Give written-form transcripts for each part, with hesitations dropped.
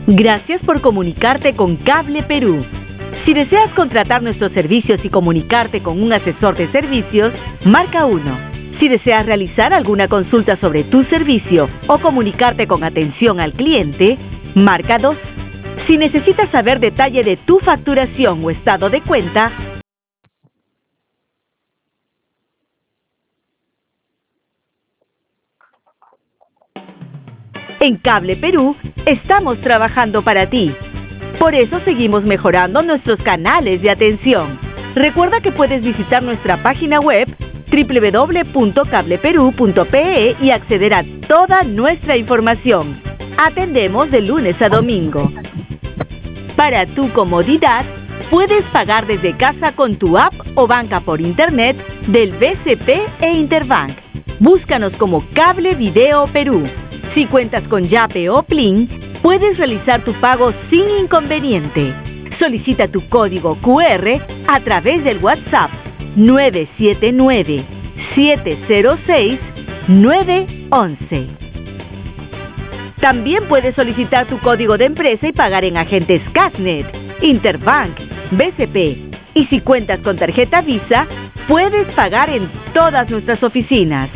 Gracias por comunicarte con Cable Perú. Si deseas contratar nuestros servicios y comunicarte con un asesor de servicios, marca 1. Si deseas realizar alguna consulta sobre tu servicio o comunicarte con atención al cliente, marca 2. Si necesitas saber detalle de tu facturación o estado de cuenta, en Cable Perú estamos trabajando para ti. Por eso seguimos mejorando nuestros canales de atención. Recuerda que puedes visitar nuestra página web www.cableperú.pe y acceder a toda nuestra información. Atendemos de lunes a domingo. Para tu comodidad, puedes pagar desde casa con tu app o banca por internet del BCP e Interbank. Búscanos como Cable Video Perú. Si cuentas con Yape o Plin, puedes realizar tu pago sin inconveniente. Solicita tu código QR a través del WhatsApp 979-706-911. También puedes solicitar tu código de empresa y pagar en agentes Casnet, Interbank, BCP. Y si cuentas con tarjeta Visa, puedes pagar en todas nuestras oficinas.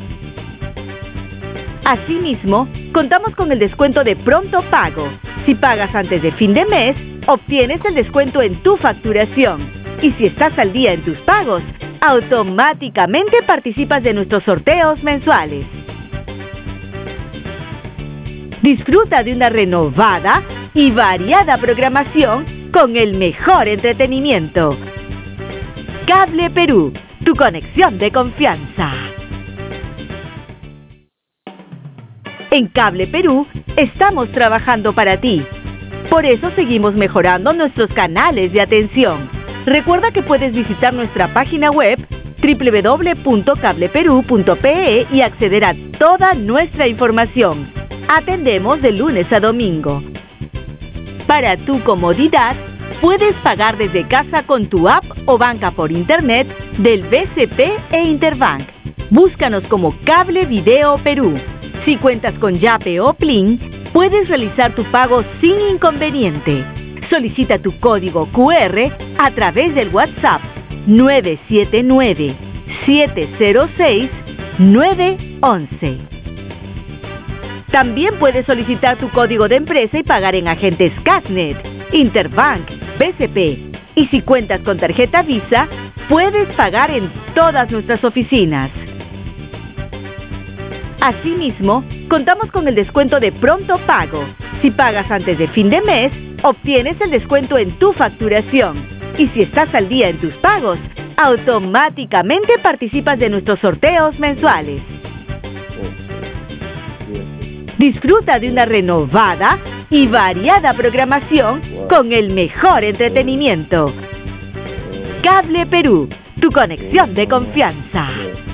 Asimismo, contamos con el descuento de pronto pago. Si pagas antes de fin de mes, obtienes el descuento en tu facturación. Y si estás al día en tus pagos, automáticamente participas de nuestros sorteos mensuales. Disfruta de una renovada y variada programación con el mejor entretenimiento. Cable Perú, tu conexión de confianza. En Cable Perú estamos trabajando para ti. Por eso seguimos mejorando nuestros canales de atención. Recuerda que puedes visitar nuestra página web www.cableperú.pe y acceder a toda nuestra información. Atendemos de lunes a domingo. Para tu comodidad, puedes pagar desde casa con tu app o banca por internet del BCP e Interbank. Búscanos como Cable Video Perú. Si cuentas con Yape o Plin, puedes realizar tu pago sin inconveniente. Solicita tu código QR a través del WhatsApp 979-706-911. También puedes solicitar tu código de empresa y pagar en agentes Casnet, Interbank, BCP. Y si cuentas con tarjeta Visa, puedes pagar en todas nuestras oficinas. Asimismo, contamos con el descuento de pronto pago. Si pagas antes de fin de mes, obtienes el descuento en tu facturación. Y si estás al día en tus pagos, automáticamente participas de nuestros sorteos mensuales. Disfruta de una renovada y variada programación con el mejor entretenimiento. Cable Perú, tu conexión de confianza.